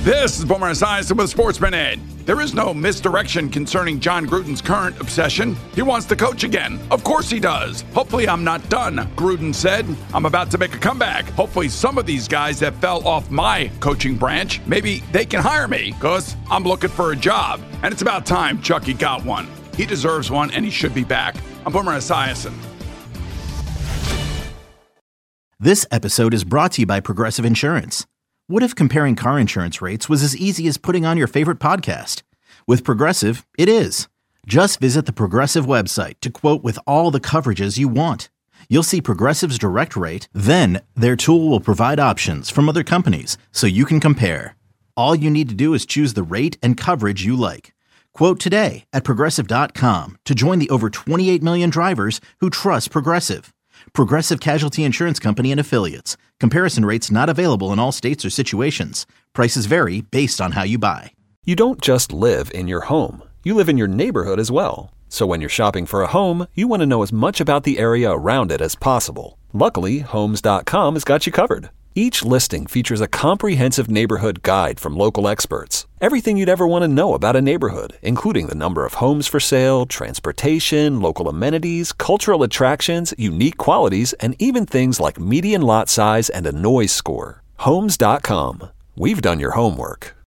This is Boomer Esiason with Sports Minute. There is no misdirection concerning Jon Gruden's current obsession. He wants to coach again. Of course he does. Hopefully I'm not done, Gruden said. I'm about to make a comeback. Hopefully some of these guys that fell off my coaching branch, maybe they can hire me because I'm looking for a job. And it's about time Chucky got one. He deserves one and he should be back. I'm Boomer Esiason. This episode is brought to you by Progressive Insurance. What if comparing car insurance rates was as easy as putting on your favorite podcast? With Progressive, it is. Just visit the Progressive website to quote with all the coverages you want. You'll see Progressive's direct rate, then their tool will provide options from other companies so you can compare. All you need to do is choose the rate and coverage you like. Quote today at Progressive.com to join the over 28 million drivers who trust Progressive. Progressive Casualty Insurance Company and Affiliates. Comparison rates not available in all states or situations. Prices vary based on how you buy. You don't just live in your home. You live in your neighborhood as well. So when you're shopping for a home, you want to know as much about the area around it as possible. Luckily, Homes.com has got you covered. Each listing features a comprehensive neighborhood guide from local experts. Everything you'd ever want to know about a neighborhood, including the number of homes for sale, transportation, local amenities, cultural attractions, unique qualities, and even things like median lot size and a noise score. Homes.com. We've done your homework.